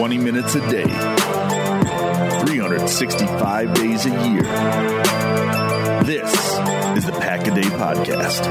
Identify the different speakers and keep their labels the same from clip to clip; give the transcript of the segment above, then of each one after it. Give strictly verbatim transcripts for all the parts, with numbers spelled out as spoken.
Speaker 1: twenty minutes a day, three hundred sixty-five days a year. This is the Pack-A-Day Podcast.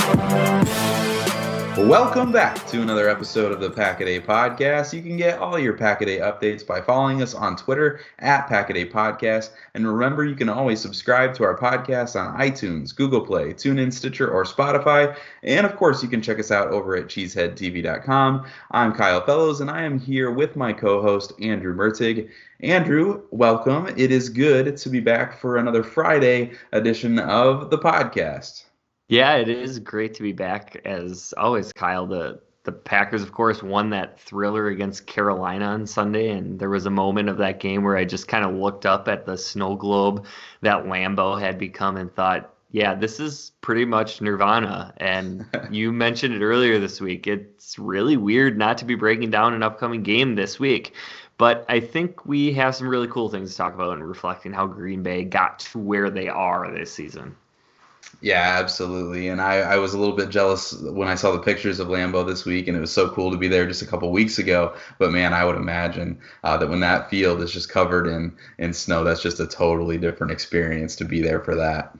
Speaker 2: Welcome back to another episode of the Pack-A-Day Podcast. You can get all your Pack-A-Day updates by following us on Twitter at Pack-A-Day Podcast. And remember, you can always subscribe to our podcast on iTunes, Google Play, TuneIn, Stitcher, or Spotify. And of course, you can check us out over at cheesehead t v dot com. I'm Kyle Fellows, and I am here with my co-host, Andrew Mertig. Andrew, welcome. It is good to be back for another Friday edition of the podcast.
Speaker 3: Yeah, it is great to be back. As always, Kyle, the, the Packers, of course, won that thriller against Carolina on Sunday, and there was a moment of that game where I just kind of looked up at the snow globe that Lambeau had become and thought, yeah, this is pretty much nirvana. And you mentioned it earlier this week. It's really weird not to be breaking down an upcoming game this week. But I think we have some really cool things to talk about and reflecting how Green Bay got to where they are this season.
Speaker 2: Yeah, absolutely. And I, I was a little bit jealous when I saw the pictures of Lambeau this week, and it was so cool to be there just a couple weeks ago. But, man, I would imagine uh, that when that field is just covered in, in snow, that's just a totally different experience to be there for that.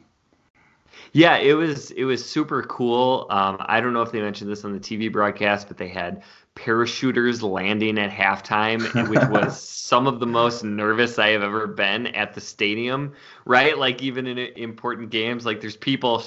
Speaker 3: Yeah, it was it was super cool. Um, I don't know if they mentioned this on the T V broadcast, but they had parachuters landing at halftime, which was some of the most nervous I have ever been at the stadium, right? Like even in important games, like there's people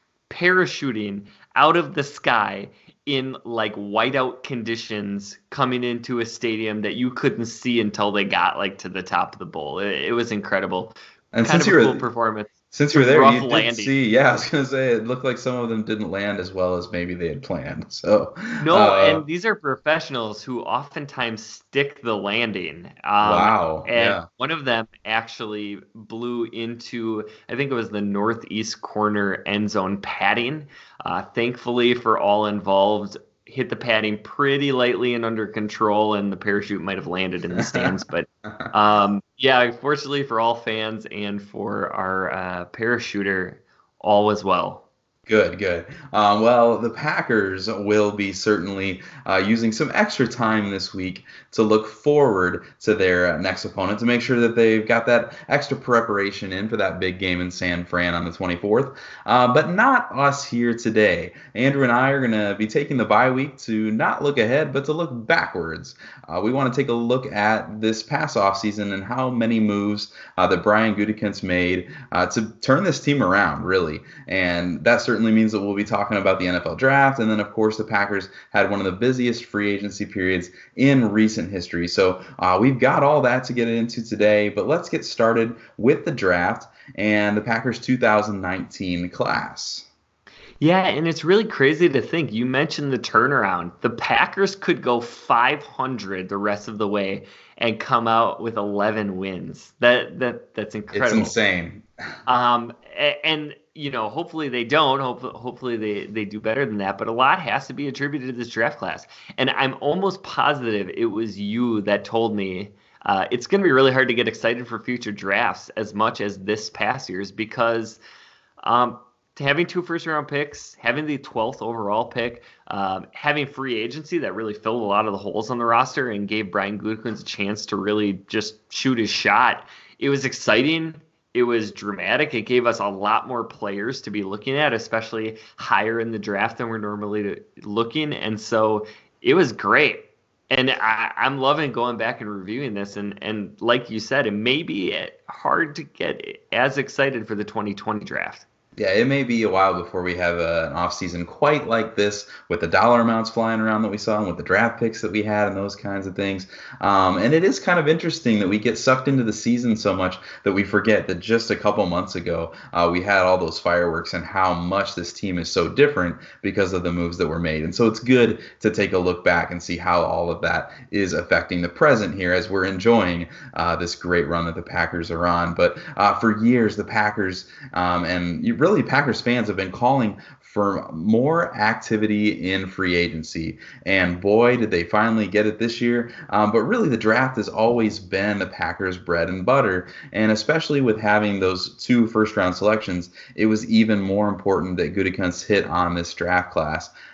Speaker 3: parachuting out of the sky in like whiteout conditions coming into a stadium that you couldn't see until they got like to the top of the bowl. It, it was incredible.
Speaker 2: And
Speaker 3: kind
Speaker 2: since
Speaker 3: of a
Speaker 2: you
Speaker 3: cool
Speaker 2: were,
Speaker 3: performance.
Speaker 2: Since you were there,
Speaker 3: Rough
Speaker 2: you did
Speaker 3: landing.
Speaker 2: see, yeah, I was going to say, it looked like some of them didn't land as well as maybe they had planned. So
Speaker 3: No,
Speaker 2: uh,
Speaker 3: and these are professionals who oftentimes stick the landing. Um,
Speaker 2: Wow,
Speaker 3: And
Speaker 2: yeah.
Speaker 3: one of them actually blew into, I think it was the northeast corner end zone padding. Uh, thankfully for all involved, hit the padding pretty lightly and under control, and the parachute might have landed in the stands. But um, yeah, fortunately for all fans and for our uh, parachuter, all was well.
Speaker 2: Good, good. Um, well, the Packers will be certainly uh, using some extra time this week to look forward to their uh, next opponent, to make sure that they've got that extra preparation in for that big game in San Fran on the twenty-fourth. Uh, but not us here today. Andrew and I are going to be taking the bye week to not look ahead, but to look backwards. Uh, we want to take a look at this past offseason and how many moves uh, that Brian Gutekunst made uh, to turn this team around, really. And that's certainly means that we'll be talking about the N F L draft. And then, of course, the Packers had one of the busiest free agency periods in recent history. So uh, we've got all that to get into today. But let's get started with the draft and the Packers two thousand nineteen class.
Speaker 3: Yeah, and it's really crazy to think. You mentioned the turnaround. The Packers could go five hundred the rest of the way and come out with eleven wins. That that that's incredible.
Speaker 2: It's insane.
Speaker 3: Um, and you know, hopefully they don't. Hopefully, hopefully they they do better than that. But a lot has to be attributed to this draft class. And I'm almost positive it was you that told me uh, it's going to be really hard to get excited for future drafts as much as this past year's, because um, having two first round picks, having the twelfth overall pick, um, having free agency that really filled a lot of the holes on the roster and gave Brian Gutekunst a chance to really just shoot his shot. It was exciting. It was dramatic. It gave us a lot more players to be looking at, especially higher in the draft than we're normally looking. And so it was great. And I, I'm loving going back and reviewing this. And, and like you said, it may be hard to get as excited for the twenty twenty draft.
Speaker 2: Yeah, it may be a while before we have a, an offseason quite like this, with the dollar amounts flying around that we saw and with the draft picks that we had and those kinds of things. Um, and it is kind of interesting that we get sucked into the season so much that we forget that just a couple months ago uh, we had all those fireworks and how much this team is so different because of the moves that were made. And so it's good to take a look back and see how all of that is affecting the present here as we're enjoying uh, this great run that the Packers are on. But uh, for years, the Packers um, and you really Packers fans have been calling for more activity in free agency. And boy, did they finally get it this year. Um, but really, the draft has always been the Packers' bread and butter. And especially with having those two first-round selections, it was even more important that Gutekunst hit on this draft class.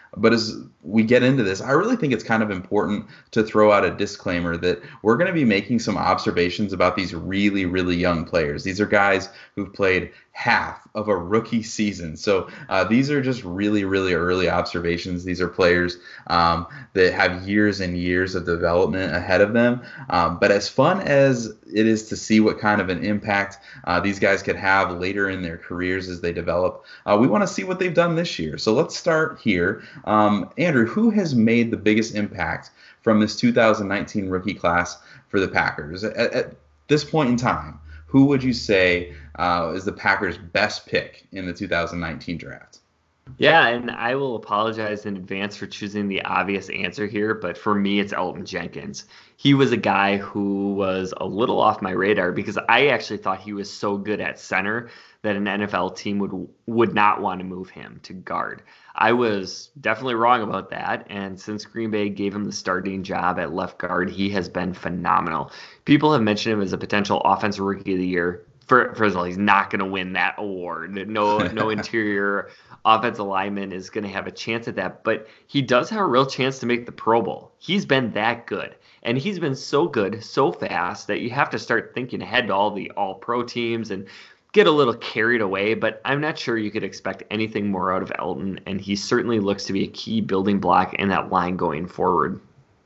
Speaker 2: But as we get into this, I really think it's kind of important to throw out a disclaimer that we're going to be making some observations about these really, really young players. These are guys who've played half of a rookie season. So uh, these are just really, really early observations. These are players um, that have years and years of development ahead of them. Um, but as fun as it is to see what kind of an impact uh, these guys could have later in their careers as they develop, uh, we want to see what they've done this year. So let's start here. Um, Andrew, who has made the biggest impact from this two thousand nineteen rookie class for the Packers? At, at this point in time, who would you say uh, is the Packers' best pick in the two thousand nineteen draft?
Speaker 3: Yeah, and I will apologize in advance for choosing the obvious answer here, but for me, it's Elgton Jenkins. He was a guy who was a little off my radar because I actually thought he was so good at center that an N F L team would would not want to move him to guard. I was definitely wrong about that, and since Green Bay gave him the starting job at left guard, he has been phenomenal. People have mentioned him as a potential offensive rookie of the year. First of all, he's not going to win that award. No, no interior offensive lineman is going to have a chance at that, but he does have a real chance to make the Pro Bowl. He's been that good, and he's been so good, so fast that you have to start thinking ahead to all the all-pro teams and get a little carried away, but I'm not sure you could expect anything more out of Elgton, and he certainly looks to be a key building block in that line going forward.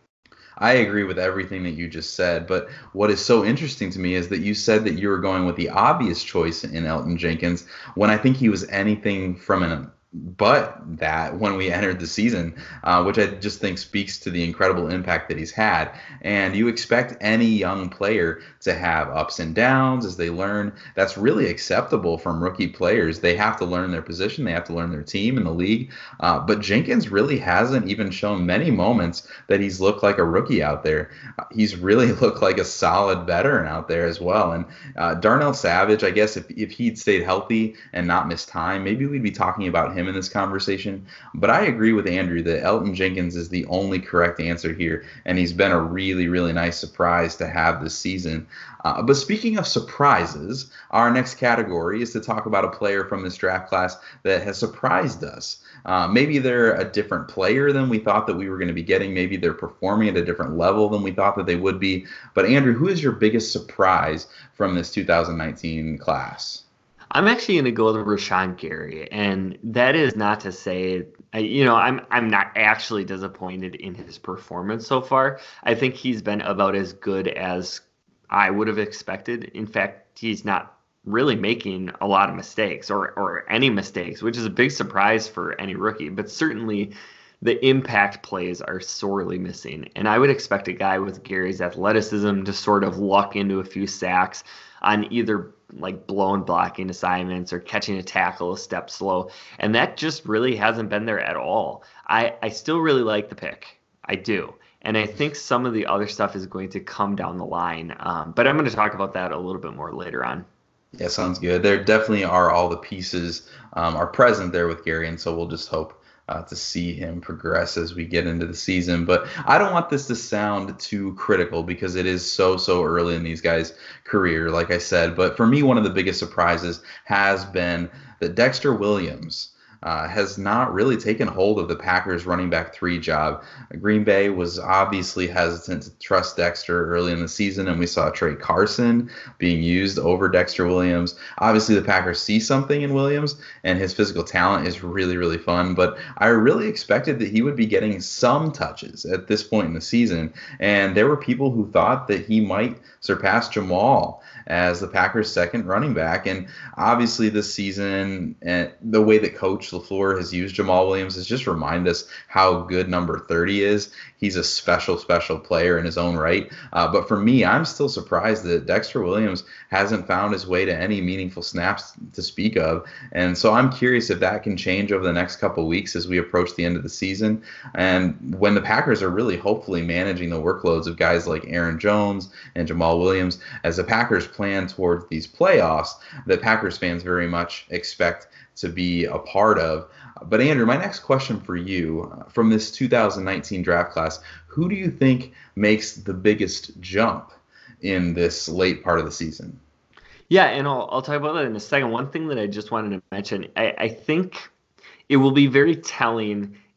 Speaker 2: I agree with everything that you just said, but what is so interesting to me is that you said that you were going with the obvious choice in Elgton Jenkins when I think he was anything from an but that when we entered the season, uh, which I just think speaks to the incredible impact that he's had. And you expect any young player to have ups and downs as they learn. That's really acceptable from rookie players. They have to learn their position. They have to learn their team in the league. Uh, but Jenkins really hasn't even shown many moments that he's looked like a rookie out there. Uh, he's really looked like a solid veteran out there as well. And uh, Darnell Savage, I guess if, if he'd stayed healthy and not missed time, maybe we'd be talking about him in this conversation. But I agree with Andrew that Elgton Jenkins is the only correct answer here, and he's been a really, really nice surprise to have this season. Uh, but speaking of surprises, our next category is to talk about a player from this draft class that has surprised us. Uh, maybe they're a different player than we thought that we were going to be getting. Maybe they're performing at a different level than we thought that they would be. But Andrew, who is your biggest surprise from this two thousand nineteen class?
Speaker 3: I'm actually going to go with Rashan Gary, and that is not to say, you know, I'm I'm not actually disappointed in his performance so far. I think he's been about as good as I would have expected. In fact, he's not really making a lot of mistakes or or any mistakes, which is a big surprise for any rookie, but certainly the impact plays are sorely missing. And I would expect a guy with Gary's athleticism to sort of luck into a few sacks on either like blown blocking assignments or catching a tackle a step slow. And that just really hasn't been there at all. I, I still really like the pick. I do. And I think some of the other stuff is going to come down the line. Um, but I'm going to talk about that a little bit more later on.
Speaker 2: Yeah, sounds good. There definitely are all the pieces um, are present there with Gary, and so we'll just hope Uh, to see him progress as we get into the season. But I don't want this to sound too critical because it is so, so early in these guys' career, like I said. But for me, one of the biggest surprises has been that Dexter Williams Uh, has not really taken hold of the Packers running back three job. Green Bay was obviously hesitant to trust Dexter early in the season, and we saw Trey Carson being used over Dexter Williams. Obviously, the Packers see something in Williams, and his physical talent is really, really fun, but I really expected that he would be getting some touches at this point in the season, and there were people who thought that he might surpass Jamal as the Packers' second running back. And obviously this season, and the way that Coach LaFleur has used Jamal Williams has just reminded us how good number thirty is. He's a special, special player in his own right. Uh, but for me, I'm still surprised that Dexter Williams hasn't found his way to any meaningful snaps to speak of. And so I'm curious if that can change over the next couple of weeks as we approach the end of the season. And when the Packers are really hopefully managing the workloads of guys like Aaron Jones and Jamal Williams, as the Packers plan towards these playoffs that Packers fans very much expect to be a part of. But Andrew, my next question for you, uh, from this two thousand nineteen draft class, who do you think makes the biggest jump in this late part of the season?
Speaker 3: Yeah, and I'll, I'll talk about that in a second. One thing that I just wanted to mention, I, I think it will be very telling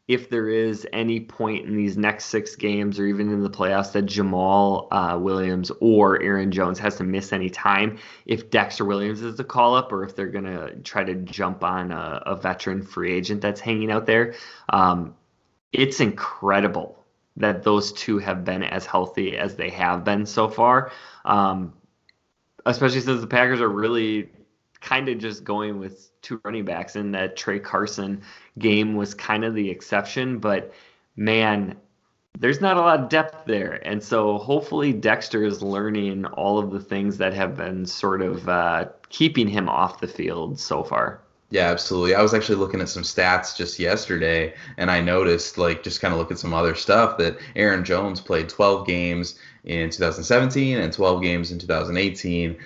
Speaker 3: if there is any point in these next six games or even in the playoffs that Jamal uh, Williams or Aaron Jones has to miss any time, if Dexter Williams is the call-up or if they're going to try to jump on a, a veteran free agent that's hanging out there. Um, it's incredible that those two have been as healthy as they have been so far, um, especially since the Packers are really kind of just going with two running backs, and that Trey Carson game was kind of the exception. But man, there's not a lot of depth there. And so hopefully Dexter is learning all of the things that have been sort of uh, keeping him off the field so far.
Speaker 2: Yeah, absolutely. I was actually looking at some stats just yesterday, and I noticed, like, just kind of look at some other stuff, that Aaron Jones played twelve games in two thousand seventeen and twelve games in two thousand eighteen.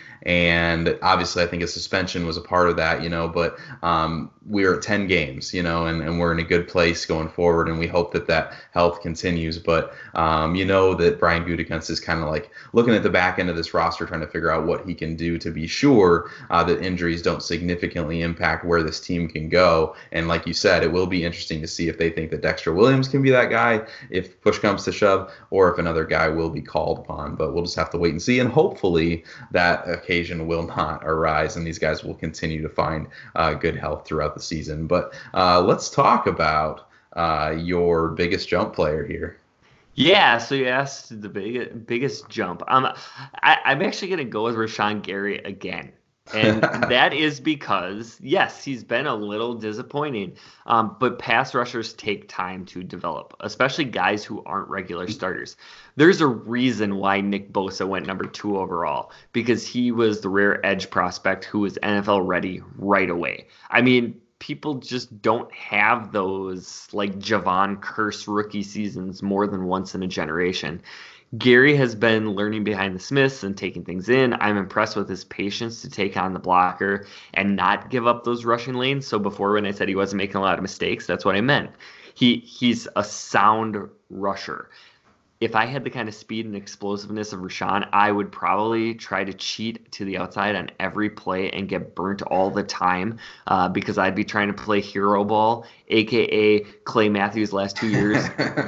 Speaker 2: And obviously I think a suspension was a part of that, you know, but um, we're at ten games, you know, and, and we're in a good place going forward, and we hope that that health continues. But um, you know that Brian Gutekunst is kind of like looking at the back end of this roster, trying to figure out what he can do to be sure uh, that injuries don't significantly impact where this team can go. And like you said, it will be interesting to see if they think that Dexter Williams can be that guy, if push comes to shove, or if another guy will be called upon. But we'll just have to wait and see, and hopefully that occasion will not arise and these guys will continue to find uh, good health throughout the season. But uh, let's talk about uh, your biggest jump player here.
Speaker 3: Yeah, so you asked the big, biggest jump. Um, I, I'm actually going to go with Rashawn Gary again. And that is because, yes, he's been a little disappointing, um, but pass rushers take time to develop, especially guys who aren't regular starters. There's a reason why Nick Bosa went number two overall, because he was the rare edge prospect who was N F L ready right away. I mean, people just don't have those like Javon Curse rookie seasons more than once in a generation. Gary has been learning behind the Smiths and taking things in. I'm impressed with his patience to take on the blocker and not give up those rushing lanes. So before, when I said he wasn't making a lot of mistakes, that's what I meant. He he's a sound rusher. If I had the kind of speed and explosiveness of Rashawn, I would probably try to cheat to the outside on every play and get burnt all the time uh, because I'd be trying to play hero ball, a k a. Clay Matthews last two years.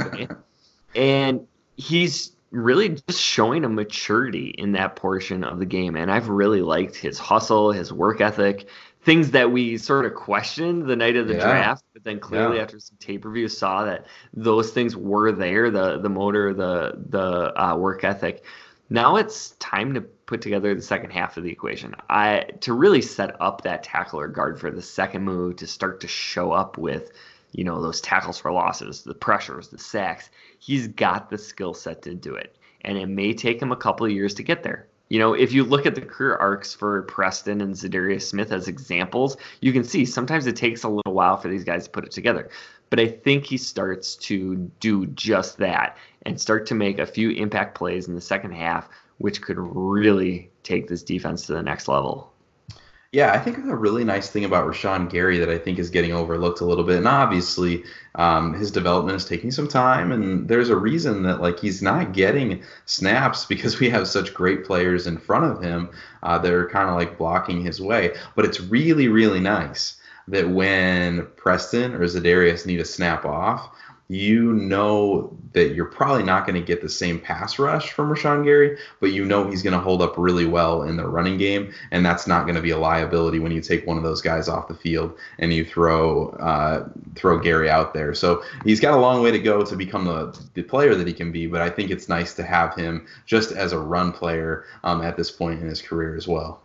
Speaker 3: And he's really just showing a maturity in that portion of the game. And I've really liked his hustle, his work ethic, things that we sort of questioned the night of the yeah. draft, but then clearly yeah. after some tape reviews saw that those things were there, the the motor, the the uh, work ethic. Now it's time to put together the second half of the equation. I to really set up that tackle or guard for the second move, to start to show up with, you know, those tackles for losses, the pressures, the sacks. He's got the skill set to do it, and it may take him a couple of years to get there. You know, if you look at the career arcs for Preston and Zadarius Smith as examples, you can see sometimes it takes a little while for these guys to put it together. But I think he starts to do just that and start to make a few impact plays in the second half, which could really take this defense to the next level.
Speaker 2: Yeah, I think a really nice thing about Rashawn Gary that I think is getting overlooked a little bit, and obviously um, his development is taking some time, and there's a reason that like he's not getting snaps because we have such great players in front of him uh, that are kind of like blocking his way. But it's really, really nice that when Preston or Zadarius need a snap off, you know that you're probably not going to get the same pass rush from Rashawn Gary, but you know he's going to hold up really well in the running game, and that's not going to be a liability when you take one of those guys off the field and you throw uh, throw Gary out there. So he's got a long way to go to become the, the player that he can be, but I think it's nice to have him just as a run player um, at this point in his career as well.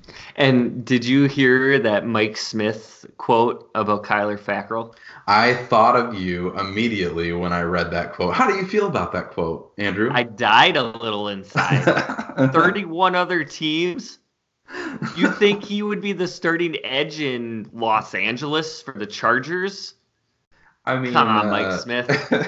Speaker 3: And did you hear that Mike Smith quote about Kyler Fackrell?
Speaker 2: I thought of you immediately when I read that quote. How do you feel about that quote, Andrew?
Speaker 3: I died a little inside. thirty-one other teams? You think he would be the starting edge in Los Angeles for the Chargers?
Speaker 2: I mean,
Speaker 3: come on,
Speaker 2: uh,
Speaker 3: Mike Smith.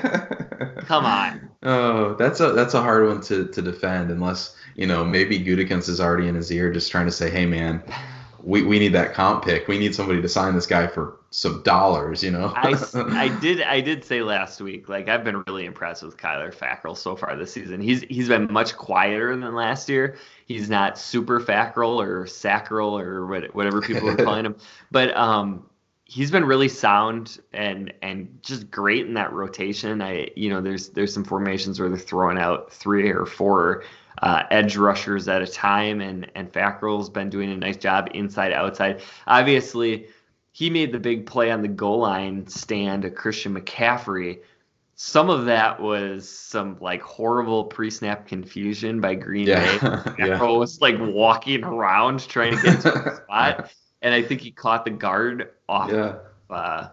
Speaker 3: Come on.
Speaker 2: Oh, that's a that's a hard one to, to defend, unless, you know, maybe Gutekunst is already in his ear just trying to say, hey, man, we, we need that comp pick. We need somebody to sign this guy for some dollars, you know?
Speaker 3: I, I did I did say last week, like, I've been really impressed with Kyler Fackrell so far this season. He's He's been much quieter than last year. He's not super Fackrell or Sackrell or what, whatever people are calling him. But um, he's been really sound and and just great in that rotation. I you know there's there's some formations where they're throwing out three or four uh, edge rushers at a time, and and Fackrell's been doing a nice job inside outside. Obviously, he made the big play on the goal line stand to Christian McCaffrey. Some of that was some like horrible pre-snap confusion by Green
Speaker 2: yeah.
Speaker 3: Bay.
Speaker 2: yeah.
Speaker 3: was like walking around trying to get to the spot, and I think he caught the guard off.
Speaker 2: Yeah.
Speaker 3: Uh,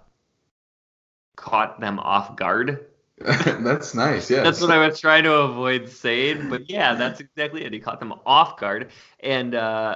Speaker 3: caught them off guard.
Speaker 2: That's nice. Yeah.
Speaker 3: That's what I was trying to avoid saying, but yeah, that's exactly it. He caught them off guard, and uh,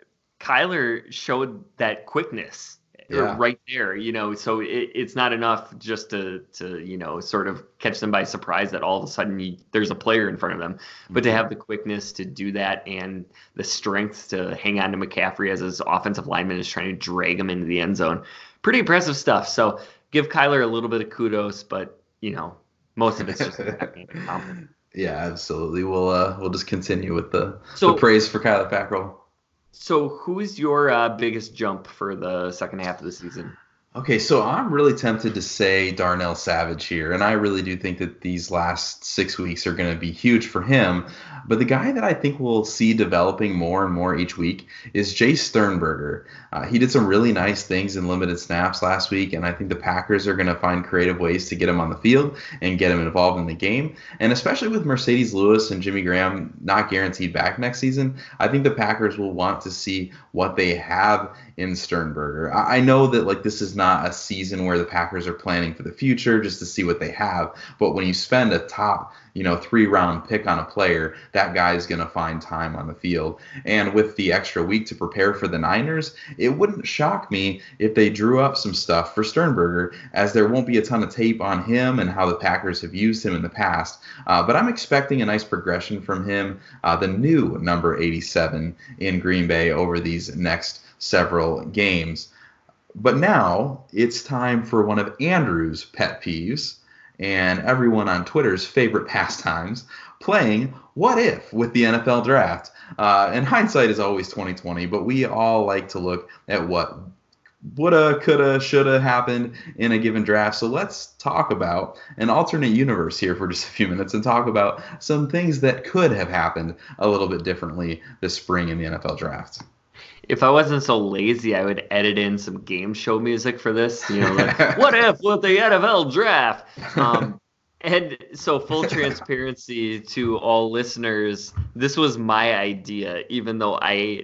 Speaker 3: Kyler showed that quickness.
Speaker 2: Yeah.
Speaker 3: Right there, you know, so it, it's not enough just to, to, you know, sort of catch them by surprise that all of a sudden you, there's a player in front of them, but mm-hmm. to have the quickness to do that and the strength to hang on to McCaffrey as his offensive lineman is trying to drag him into the end zone. Pretty impressive stuff. So give Kyler a little bit of kudos, but, you know, most of it's just compliment.
Speaker 2: Yeah, absolutely. We'll uh, we'll just continue with the,
Speaker 3: so,
Speaker 2: the praise for Kyler Fackrell.
Speaker 3: So who's your uh, biggest jump for the second half of the season?
Speaker 2: Okay, so I'm really tempted to say Darnell Savage here, and I really do think that these last six weeks are going to be huge for him. But the guy that I think we'll see developing more and more each week is Jay Sternberger. Uh, he did some really nice things in limited snaps last week, and I think the Packers are going to find creative ways to get him on the field and get him involved in the game. And especially with Mercedes Lewis and Jimmy Graham not guaranteed back next season, I think the Packers will want to see what they have in Sternberger. I, I know that like this is not a season where the Packers are planning for the future just to see what they have, but when you spend a top you know, three round pick on a player, that guy is going to find time on the field. And with the extra week to prepare for the Niners, it wouldn't shock me if they drew up some stuff for Sternberger, as there won't be a ton of tape on him and how the Packers have used him in the past. Uh, but I'm expecting a nice progression from him, uh, the new number eighty-seven in Green Bay over these next several games. But now it's time for one of Andrew's pet peeves and everyone on Twitter's favorite pastimes, playing What If with the N F L Draft. Uh, and hindsight is always twenty twenty, but we all like to look at what woulda, coulda, shoulda happened in a given draft. So let's talk about an alternate universe here for just a few minutes and talk about some things that could have happened a little bit differently this spring in the N F L Draft.
Speaker 3: If I wasn't so lazy, I would edit in some game show music for this. You know, like, what if with the N F L Draft? Um, and so full transparency to all listeners, this was my idea, even though I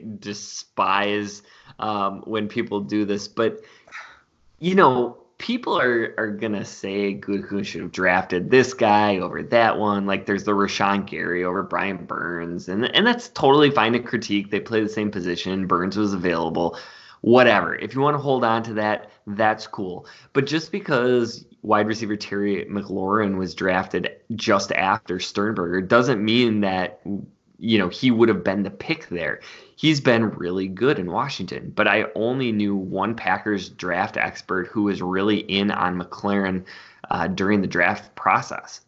Speaker 3: despise um, when people do this. But, you know, people are, are going to say Gutekunst should have drafted this guy over that one. Like there's the Rashawn Gary over Brian Burns. And, and that's totally fine to critique. They play the same position. Burns was available. Whatever. If you want to hold on to that, that's cool. But just because wide receiver Terry McLaurin was drafted just after Sternberger doesn't mean that, you know, he would have been the pick there. He's been really good in Washington, but I only knew one Packers draft expert who was really in on McLaurin uh, during the draft process.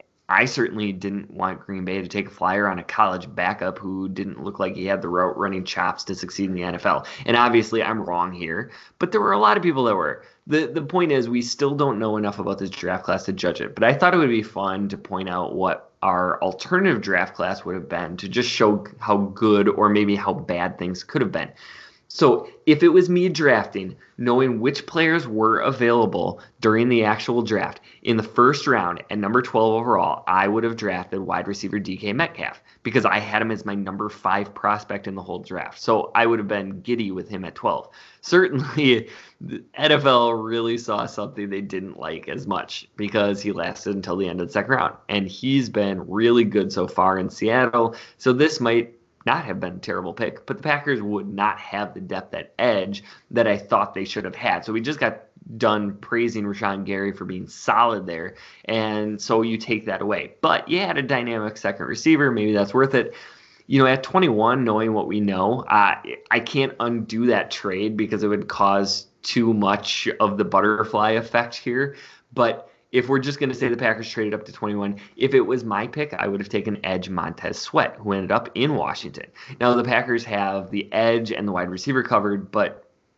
Speaker 3: I certainly didn't want Green Bay to take a flyer on a college backup who didn't look like he had the route running chops to succeed in the N F L. And obviously I'm wrong here, but there were a lot of people that were. The the point is we still don't know enough about this draft class to judge it, but I thought it would be fun to point out what our alternative draft class would have been to just show how good or maybe how bad things could have been. So if it was me drafting, knowing which players were available during the actual draft, in the first round at number twelve overall, I would have drafted wide receiver D K Metcalf because I had him as my number five prospect in the whole draft. So I would have been giddy with him at twelve. Certainly, the N F L really saw something they didn't like as much because he lasted until the end of the second round. And he's been really good so far in Seattle. So this might not have been a terrible pick, but the Packers would not have the depth at edge that I thought they should have had. So we just got done praising Rashawn Gary for being solid there, and so you take that away. But you had a dynamic second receiver. Maybe that's worth it. You know, at twenty-one, knowing what we know, uh, I can't undo that trade because it would cause too much of the butterfly effect here. But if we're just going to say the Packers traded up to twenty-one, if it was my pick, I would have taken edge Montez Sweat, who ended up in Washington. Now, the Packers have the edge and the wide receiver covered, but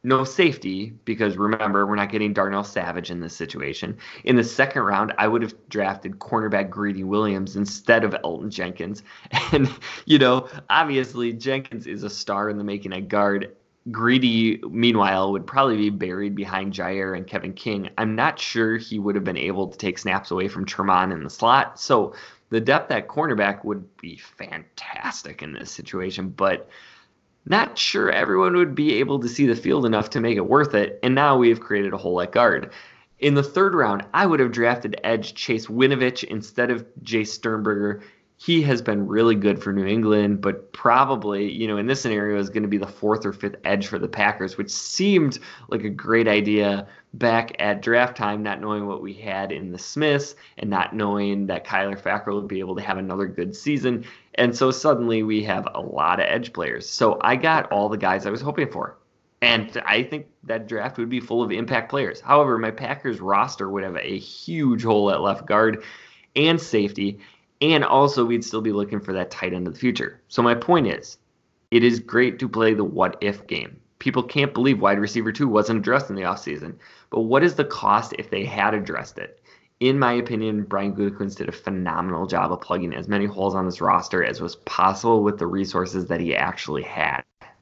Speaker 3: no safety, because remember, we're not getting Darnell Savage in this situation. In the second round, I would have drafted cornerback Greedy Williams instead of Elton Jenkins. And, you know, obviously Jenkins is a star in the making at guard. Greedy, meanwhile, would probably be buried behind Jair and Kevin King. I'm not sure he would have been able to take snaps away from Tremont in the slot. So the depth at cornerback would be fantastic in this situation, but not sure everyone would be able to see the field enough to make it worth it, and now we have created a hole at guard. In the third round, I would have drafted edge Chase Winovich instead of Jay Sternberger. He has been really good for New England, but probably, you know, in this scenario is going to be the fourth or fifth edge for the Packers, which seemed like a great idea back at draft time, not knowing what we had in the Smiths and not knowing that Kyler Fackrell would be able to have another good season. And so suddenly we have a lot of edge players. So I got all the guys I was hoping for. And I think that draft would be full of impact players. However, my Packers roster would have a huge hole at left guard and safety. And also, we'd still be looking for that tight end of the future. So my point is, it is great to play the what-if game. People can't believe wide receiver two wasn't addressed in the offseason. But what is the cost if they had addressed it? In my opinion, Brian Gutekunst did a phenomenal job of plugging as many holes on this roster as was possible with the resources that he actually had.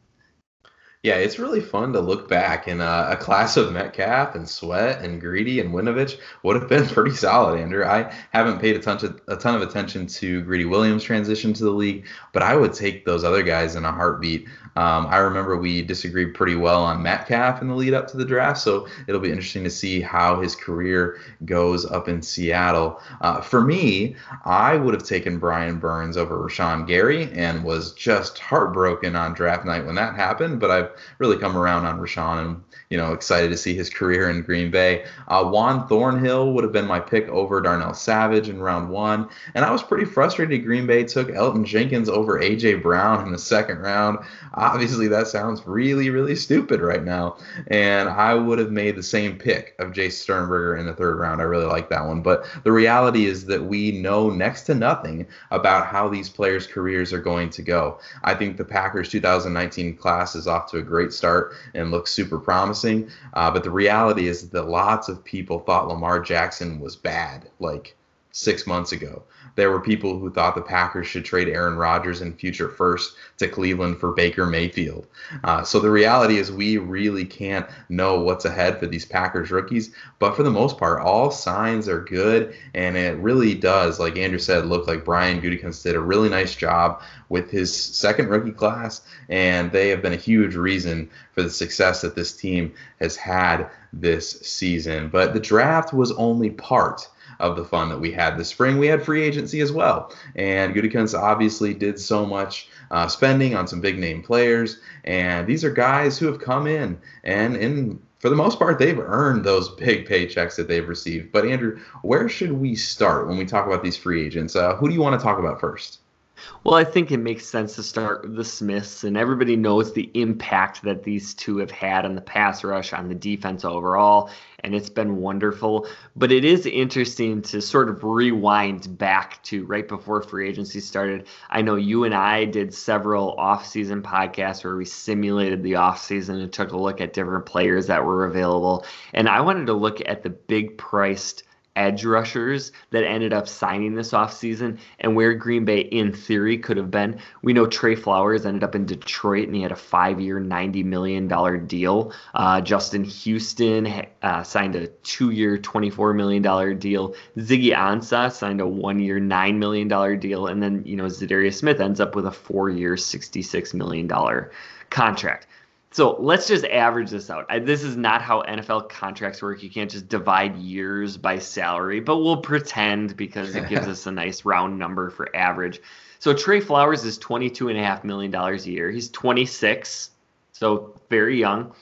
Speaker 2: Yeah, it's really fun to look back, and uh, a class of Metcalf and Sweat and Greedy and Winovich would have been pretty solid, Andrew. I haven't paid a ton, to, a ton of attention to Greedy Williams' transition to the league, but I would take those other guys in a heartbeat. Um, I remember we disagreed pretty well on Metcalf in the lead up to the draft, so it'll be interesting to see how his career goes up in Seattle. Uh, for me, I would have taken Brian Burns over Rashawn Gary and was just heartbroken on draft night when that happened, but I've really come around on Rashawn and, you know, excited to see his career in Green Bay. Uh, Juan Thornhill would have been my pick over Darnell Savage in round one, and I was pretty frustrated Green Bay took Elton Jenkins over A J Brown in the second round. Obviously, that sounds really, really stupid right now, and I would have made the same pick of Jay Sternberger in the third round. I really like that one, but the reality is that we know next to nothing about how these players' careers are going to go. I think the Packers two thousand nineteen class is off to a great start and looks super promising, uh, but the reality is that lots of people thought Lamar Jackson was bad like six months ago. There were people who thought the Packers should trade Aaron Rodgers and future first to Cleveland for Baker Mayfield. Uh, so the reality is we really can't know what's ahead for these Packers rookies. But for the most part, all signs are good. And it really does, like Andrew said, look like Brian Gutekunst did a really nice job with his second rookie class. And they have been a huge reason for the success that this team has had this season. But the draft was only part of the fun that we had this spring. We had free agency as well, and Gutekunst obviously did so much uh, spending on some big name players, and these are guys who have come in and in for the most part they've earned those big paychecks that they've received. But Andrew, where should we start when we talk about these free agents? Uh, who do you want to talk about first?
Speaker 3: Well, I think it makes sense to start with the Smiths, and everybody knows the impact that these two have had on the pass rush, on the defense overall, and it's been wonderful. But it is interesting to sort of rewind back to right before free agency started. I know you and I did several off-season podcasts where we simulated the off-season and took a look at different players that were available, and I wanted to look at the big-priced edge rushers that ended up signing this offseason and where Green Bay in theory could have been. We know Trey Flowers ended up in Detroit and he had a five-year ninety million dollars deal. Uh, Justin Houston uh, signed a two-year twenty-four million dollars deal. Ziggy Ansah signed a one-year nine million dollars deal. And then, you know, Zadarius Smith ends up with a four-year sixty-six million dollars contract. So let's just average this out. I, this is not how N F L contracts work. You can't just divide years by salary, but we'll pretend because it gives us a nice round number for average. So Trey Flowers is twenty-two point five million dollars a year. He's twenty-six, so very young.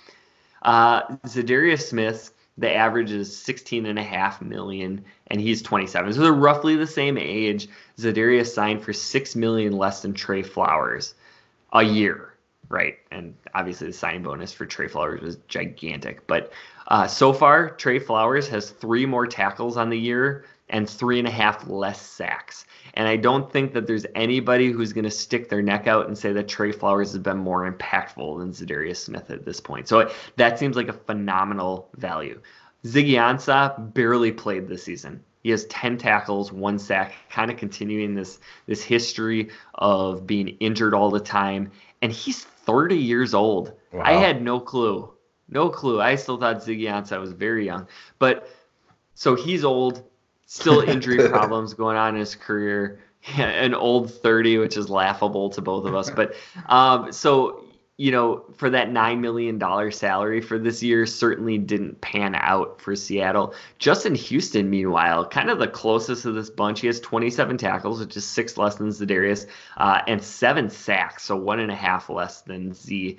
Speaker 3: Uh, Zadarius Smith, the average is sixteen point five million dollars, and he's twenty-seven. So they're roughly the same age. Zadarius signed for six million dollars less than Trey Flowers a year. right? And obviously the signing bonus for Trey Flowers was gigantic. But uh, so far, Trey Flowers has three more tackles on the year and three and a half less sacks. And I don't think that there's anybody who's going to stick their neck out and say that Trey Flowers has been more impactful than Za'Darius Smith at this point. So that seems like a phenomenal value. Ziggy Ansah barely played this season. He has ten tackles, one sack, kind of continuing this this history of being injured all the time. And he's thirty years old. Wow. I had no clue. No clue. I still thought Ziggy Ansah was very young. But so he's old, still injury problems going on in his career. An old thirty, which is laughable to both of us. But um, so, you know, for that nine million dollars salary for this year, certainly didn't pan out for Seattle. Justin Houston, meanwhile, kind of the closest of this bunch. He has twenty-seven tackles, which is six less than Za'Darius, uh, and seven sacks, so one and a half less than Z.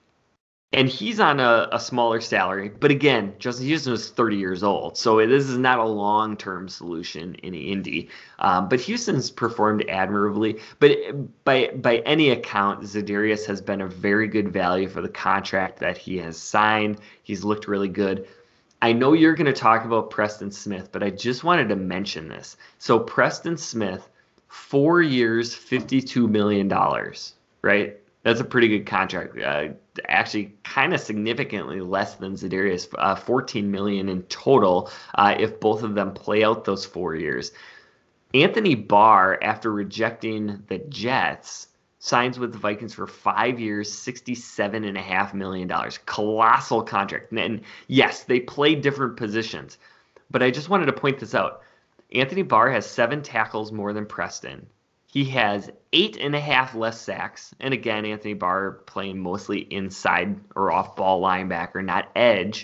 Speaker 3: And he's on a, a smaller salary. But again, Justin Houston is thirty years old. So this is not a long-term solution in Indy. Um, but Houston's performed admirably. But by by any account, Za'Darius has been a very good value for the contract that he has signed. He's looked really good. I know you're going to talk about Preston Smith, but I just wanted to mention this. So Preston Smith, four years, fifty-two million dollars, right? That's a pretty good contract. Uh, actually, kind of significantly less than Za'Darius, uh, fourteen million dollars in total uh, if both of them play out those four years. Anthony Barr, after rejecting the Jets, signs with the Vikings for five years, sixty-seven point five million dollars. Colossal contract. And yes, they play different positions, but I just wanted to point this out. Anthony Barr has seven tackles more than Preston. He has eight and a half less sacks. And again, Anthony Barr playing mostly inside or off-ball linebacker, not edge.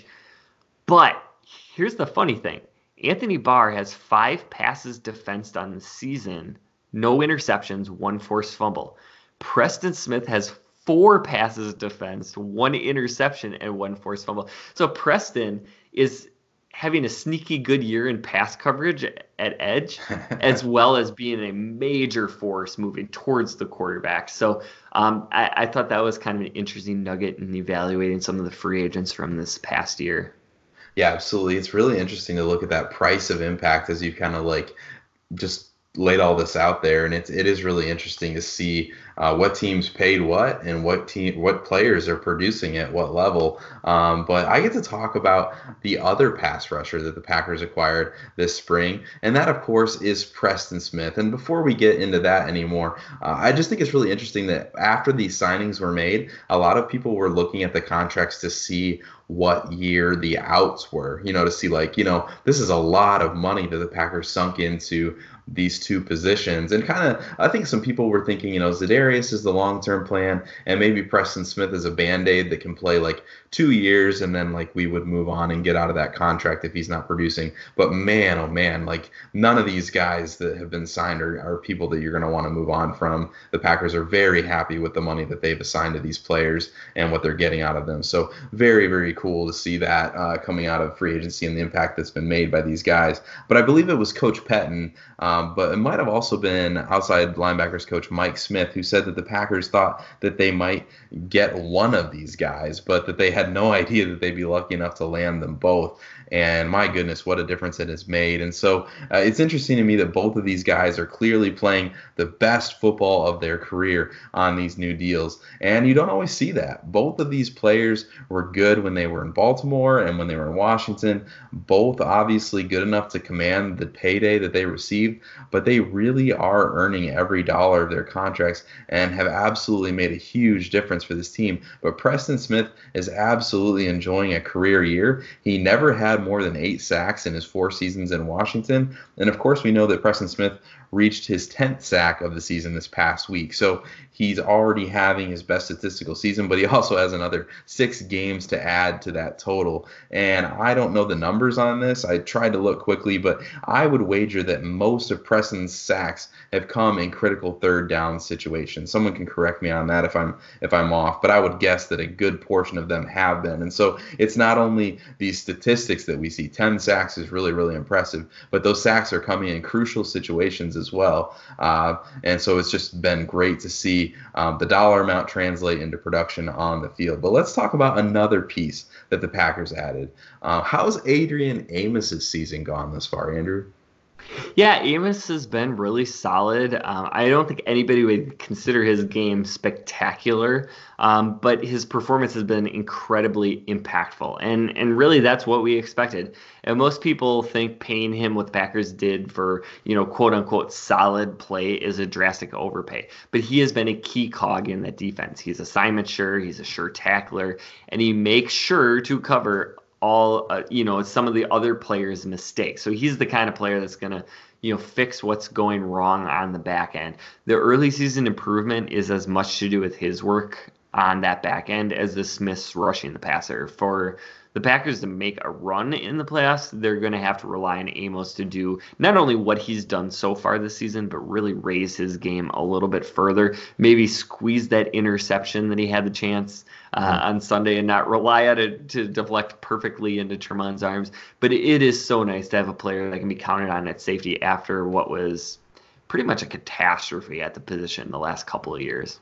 Speaker 3: But here's the funny thing. Anthony Barr has five passes defensed on the season, no interceptions, one forced fumble. Preston Smith has four passes defensed, one interception, and one forced fumble. So Preston is having a sneaky good year in pass coverage at edge, as well as being a major force moving towards the quarterback. So um, I, I thought that was kind of an interesting nugget in evaluating some of the free agents from this past year.
Speaker 2: Yeah, absolutely. It's really interesting to look at that price of impact as you kind of like just laid all this out there, and it's it is really interesting to see uh, what teams paid what and what team what players are producing at what level. Um, but I get to talk about the other pass rusher that the Packers acquired this spring, and that of course is Preston Smith. And before we get into that anymore, uh, I just think it's really interesting that after these signings were made, a lot of people were looking at the contracts to see what year the outs were, you know, to see like, you know, this is a lot of money that the Packers sunk into these two positions. And kind of, I think some people were thinking, you know, Za'Darius is the long-term plan, and maybe Preston Smith is a Band-Aid that can play like two years, and then like we would move on and get out of that contract if he's not producing. But man, oh man, like none of these guys that have been signed are, are people that you're going to want to move on from. The Packers are very happy with the money that they've assigned to these players and what they're getting out of them. So very, very cool to see that uh, coming out of free agency and the impact that's been made by these guys. But I believe it was Coach Pettin, um, but it might have also been outside linebackers coach Mike Smith, who said that the Packers thought that they might get one of these guys, but that they had no idea that they'd be lucky enough to land them both. And my goodness, what a difference it has made. And so uh, it's interesting to me that both of these guys are clearly playing the best football of their career on these new deals. And you don't always see that. Both of these players were good when they were in Baltimore and when they were in Washington. Both obviously good enough to command the payday that they received, but they really are earning every dollar of their contracts and have absolutely made a huge difference for this team. But Preston Smith is absolutely enjoying a career year. He never had more than eight sacks in his four seasons in Washington. And of course, we know that Preston Smith reached his tenth sack of the season this past week. So he's already having his best statistical season, but he also has another six games to add to that total. And I don't know the numbers on this. I tried to look quickly, but I would wager that most of Preston's sacks have come in critical third down situations. Someone can correct me on that if I'm if I'm off, but I would guess that a good portion of them have been. And so it's not only these statistics that we see. ten sacks is really, really impressive, but those sacks are coming in crucial situations as well. Uh, and so it's just been great to see um, the dollar amount translate into production on the field. But let's talk about another piece that the Packers added. Uh, how's Adrian Amos's season gone thus far, Andrew?
Speaker 3: Yeah, Amos has been really solid. Um, I don't think anybody would consider his game spectacular, um, but his performance has been incredibly impactful. And and really that's what we expected. And most people think paying him what the Packers did for, you know, quote unquote solid play is a drastic overpay. But he has been a key cog in that defense. He's assignment sure, he's a sure tackler, and he makes sure to cover all uh, you know some of the other players' mistakes. So he's the kind of player that's going to you know fix what's going wrong on the back end. The early season improvement is as much to do with his work on that back end as the Smiths rushing the passer. For the Packers to make a run in the playoffs, they're going to have to rely on Amos to do not only what he's done so far this season, but really raise his game a little bit further. Maybe squeeze that interception that he had the chance uh, on Sunday and not rely on it to deflect perfectly into Tremon's arms. But it is so nice to have a player that can be counted on at safety after what was pretty much a catastrophe at the position the last couple of years.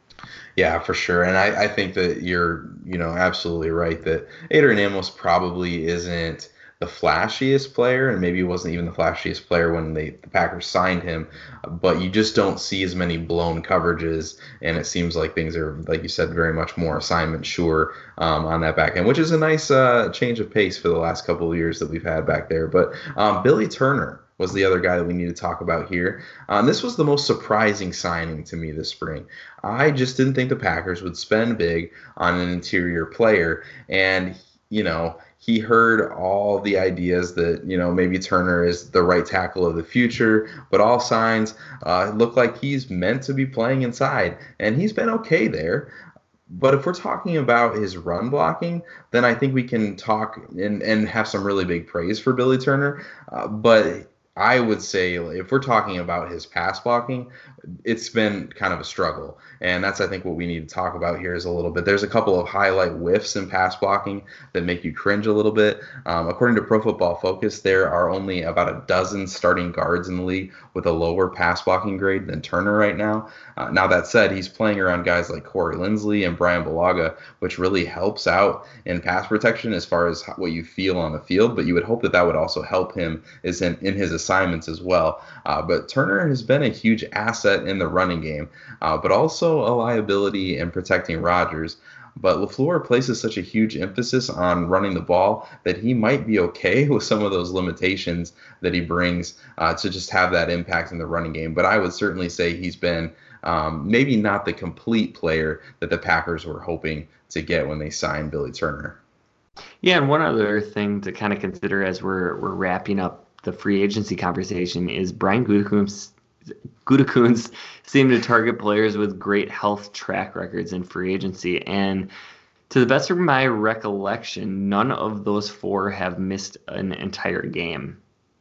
Speaker 2: Yeah, for sure. And I, I think that you're, you know, absolutely right that Adrian Amos probably isn't the flashiest player, and maybe he wasn't even the flashiest player when they, the Packers signed him, but you just don't see as many blown coverages, and it seems like things are, like you said, very much more assignment sure um, on that back end, which is a nice uh, change of pace for the last couple of years that we've had back there. But um, Billy Turner was the other guy that we need to talk about here. Um, this was the most surprising signing to me this spring. I just didn't think the Packers would spend big on an interior player. And, you know, he heard all the ideas that, you know, maybe Turner is the right tackle of the future, but all signs uh, look like he's meant to be playing inside. And he's been okay there. But if we're talking about his run blocking, then I think we can talk and, and have some really big praise for Billy Turner. Uh, but I would say if we're talking about his pass blocking, it's been kind of a struggle. And that's, I think, what we need to talk about here is a little bit. There's a couple of highlight whiffs in pass blocking that make you cringe a little bit. Um, according to Pro Football Focus, there are only about a dozen starting guards in the league with a lower pass blocking grade than Turner right now. Uh, now, that said, he's playing around guys like Corey Linsley and Brian Bulaga, which really helps out in pass protection as far as what you feel on the field. But you would hope that that would also help him is in, in his assignments as well. Uh, but Turner has been a huge asset in the running game, uh, but also a liability in protecting Rodgers. But LaFleur places such a huge emphasis on running the ball that he might be okay with some of those limitations that he brings uh, to just have that impact in the running game. But I would certainly say he's been um, maybe not the complete player that the Packers were hoping to get when they signed Billy Turner.
Speaker 3: Yeah, and one other thing to kind of consider as we're we're wrapping up the free agency conversation is Brian Gutekunst Gutekunst seemed to target players with great health track records in free agency. And to the best of my recollection, none of those four have missed an entire game.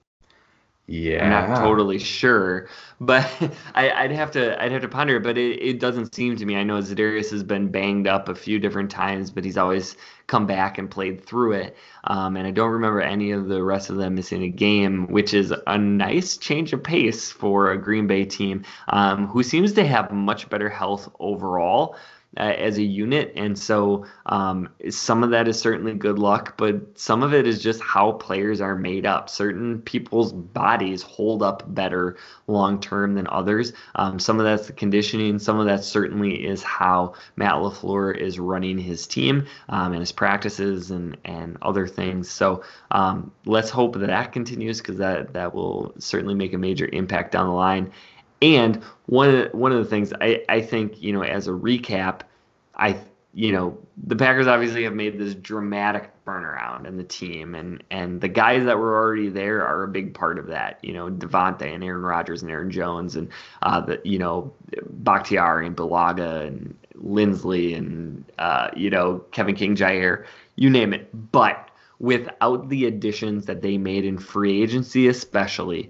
Speaker 2: Yeah,
Speaker 3: I'm not totally sure, but I, I'd have to I'd have to ponder it. But it, it doesn't seem to me. I know Za'Darius has been banged up a few different times, but he's always come back and played through it. Um, and I don't remember any of the rest of them missing a game, which is a nice change of pace for a Green Bay team um, who seems to have much better health overall. Uh, as a unit, and so um, some of that is certainly good luck, but some of it is just how players are made up. Certain people's bodies hold up better long term than others. Um, some of that's the conditioning. Some of that certainly is how Matt LaFleur is running his team um, and his practices and and other things. So um, let's hope that that continues, because that that will certainly make a major impact down the line. And one of the, one of the things I, I think, you know, as a recap, I you know the Packers obviously have made this dramatic turnaround in the team, and and the guys that were already there are a big part of that. You know, Devontae and Aaron Rodgers and Aaron Jones and uh, the you know Bakhtiari and Bulaga and Linsley and uh, you know Kevin King-Jair, you name it. But without the additions that they made in free agency, especially,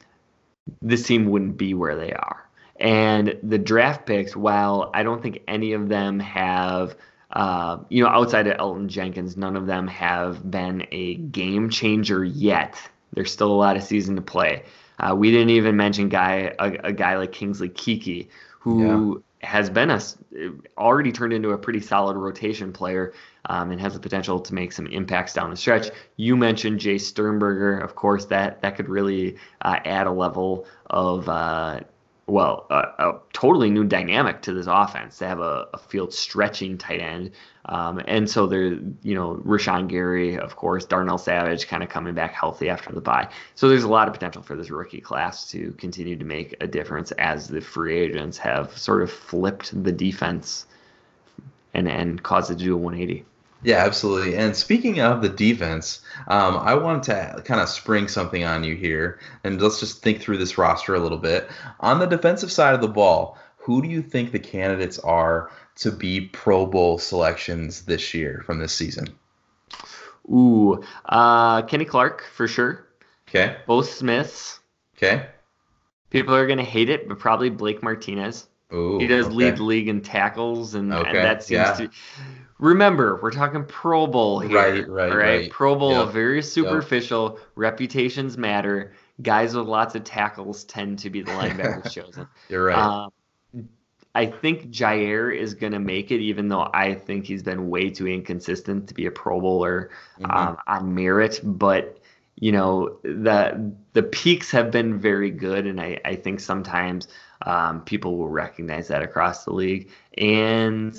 Speaker 3: this team wouldn't be where they are. And the draft picks, while I don't think any of them have uh, you know, outside of Elton Jenkins, none of them have been a game changer yet. There's still a lot of season to play. Uh, we didn't even mention guy a, a guy like Kingsley Keke, who yeah. has been a already turned into a pretty solid rotation player um, and has the potential to make some impacts down the stretch. You mentioned Jay Sternberger, of course. That that could really uh, add a level of uh, well, a, a totally new dynamic to this offense to have a, a field stretching tight end. Um, and so there, you know, Rashawn Gary, of course, Darnell Savage kind of coming back healthy after the bye. So there's a lot of potential for this rookie class to continue to make a difference as the free agents have sort of flipped the defense and, and caused it to do a one eighty.
Speaker 2: Yeah, absolutely. And speaking of the defense, um, I wanted to kind of spring something on you here, and let's just think through this roster a little bit. On the defensive side of the ball, who do you think the candidates are to be Pro Bowl selections this year from this season?
Speaker 3: Ooh, uh, Kenny Clark for sure.
Speaker 2: Okay.
Speaker 3: Bo Smiths.
Speaker 2: Okay.
Speaker 3: People are going to hate it, but probably Blake Martinez.
Speaker 2: Ooh,
Speaker 3: he does
Speaker 2: okay.
Speaker 3: lead the league in tackles, and,
Speaker 2: okay.
Speaker 3: and that seems
Speaker 2: yeah.
Speaker 3: to. Remember, we're talking Pro Bowl here.
Speaker 2: Right, right,
Speaker 3: right.
Speaker 2: right.
Speaker 3: Pro Bowl,
Speaker 2: yep.
Speaker 3: very superficial. Yep. Reputations matter. Guys with lots of tackles tend to be the linebackers chosen.
Speaker 2: You're right.
Speaker 3: Um, I think Jair is going to make it, even though I think he's been way too inconsistent to be a Pro Bowler mm-hmm. um, on merit. But, you know, the the peaks have been very good, and I, I think sometimes um, people will recognize that across the league. And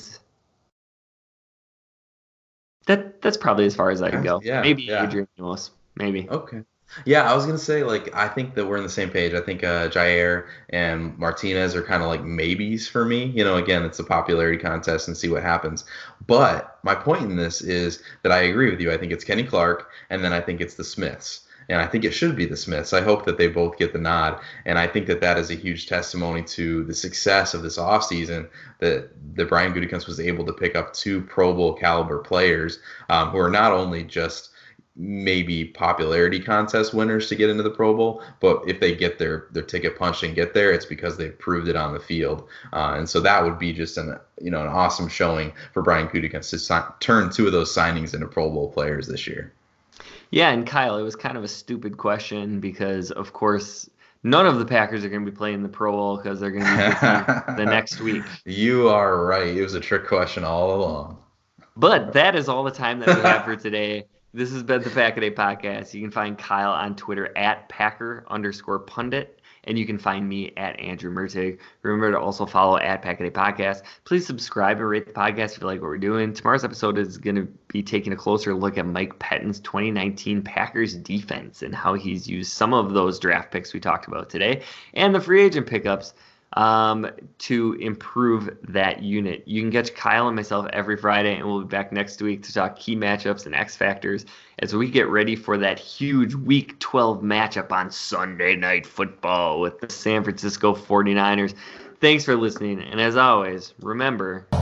Speaker 3: that that's probably as far as I can go.
Speaker 2: Yeah,
Speaker 3: maybe
Speaker 2: yeah.
Speaker 3: Adrian Amos. Maybe.
Speaker 2: Okay. Yeah, I was going to say, like, I think that we're on the same page. I think uh, Jair and Martinez are kind of like maybes for me. You know, again, it's a popularity contest and see what happens. But my point in this is that I agree with you. I think it's Kenny Clark, and then I think it's the Smiths. And I think it should be the Smiths. I hope that they both get the nod. And I think that that is a huge testimony to the success of this offseason, that, that Brian Gutekunst was able to pick up two Pro Bowl caliber players um, who are not only just maybe popularity contest winners to get into the Pro Bowl, but if they get their their ticket punched and get there, it's because they've proved it on the field. Uh, and so that would be just an you know an awesome showing for Brian Gutekunst to sign, turn two of those signings into Pro Bowl players this year.
Speaker 3: Yeah, and Kyle, it was kind of a stupid question because, of course, none of the Packers are going to be playing the Pro Bowl because they're going to be busy the next week.
Speaker 2: You are right. It was a trick question all along.
Speaker 3: But that is all the time that we have for today. This has been the Packaday Podcast. You can find Kyle on Twitter at Packer underscore pundit, and you can find me at Andrew Mertig. Remember to also follow at Packaday Podcast. Please subscribe and rate the podcast if you like what we're doing. Tomorrow's episode is going to be taking a closer look at Mike Pettine's twenty nineteen Packers defense and how he's used some of those draft picks we talked about today and the free agent pickups um, to improve that unit. You can catch Kyle and myself every Friday, and we'll be back next week to talk key matchups and X factors as we get ready for that huge Week twelve matchup on Sunday Night Football with the San Francisco forty-niners. Thanks for listening, and as always, remember...